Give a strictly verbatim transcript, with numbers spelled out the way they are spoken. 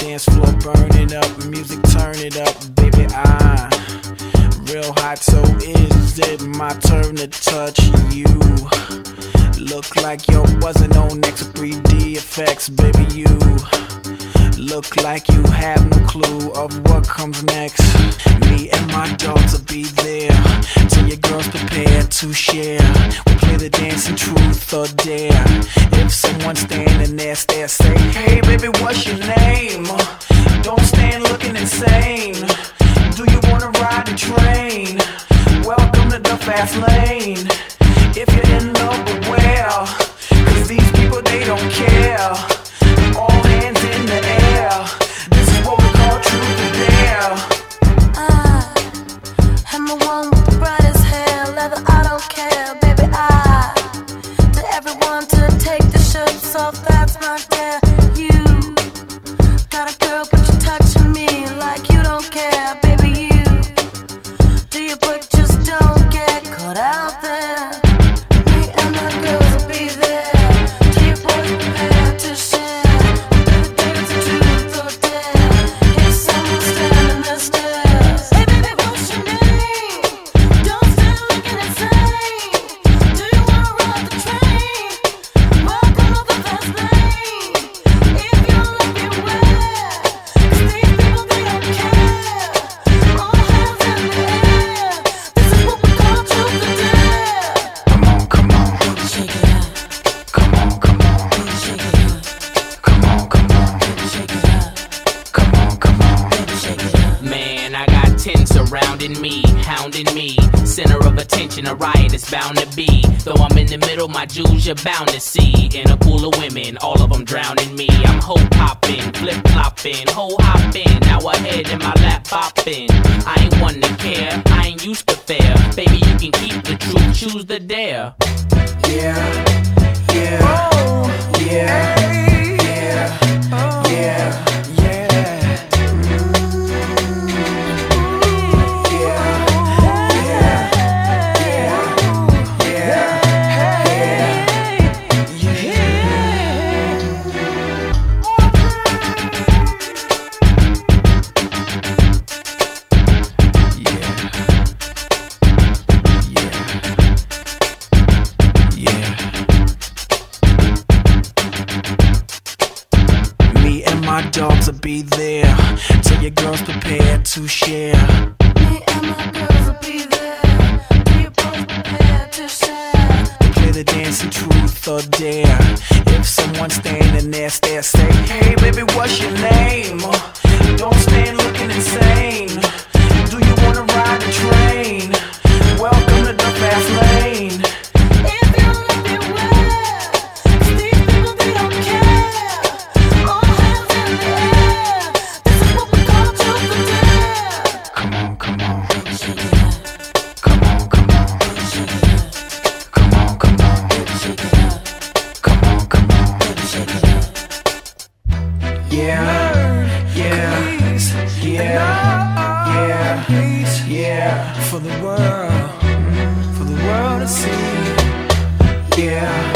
dance floor, burn it up, music turn it up, baby. I'm real hot, so is it my turn to touch you? Look like you're buzzing on X three D effects, baby. You look like you have no clue of what comes next. Me and my dogs will be there till your girls prepare to share. We play the dancing truth or dare. If someone's standing there, stare, say, hey baby, what's your name? Don't stand looking insane. Do you wanna ride the train? Welcome to the fast lane. If you're in love, beware, cause these people, they don't care. All hands in the air. This is what we call truth or dare. I am the one with the brightest hair, leather, I don't care, baby. I tell everyone to take the shirts off, that's not fair. You got a girl, but you're touching me like you don't care, baby. You do your but just don't get caught out there. Me and my girls will be there. Do your boys prepare to share? Surrounding me, hounding me, center of attention, a riot is bound to be. Though I'm in the middle, my jewels you're bound to see. In a pool of women, all of them drowning me. I'm ho-popping, flip-flopping, ho-hopping. Now ahead in my lap bopping. I ain't one to care, I ain't used to fair. Baby, you can keep the truth, choose the dare. Yeah, yeah, oh, yeah, hey, yeah, oh, yeah. My dogs will be there till your girls prepare to share. Me and my girls will be there till your boys prepare to share. We play the dancing truth or dare. If someone's standing there, stare, say, hey baby, what's your name? Don't stand looking insane. Do you wanna ride the train? Welcome to the fast lane. Yeah, yeah, yeah, yeah, yeah, for the world, for the world to see. Yeah.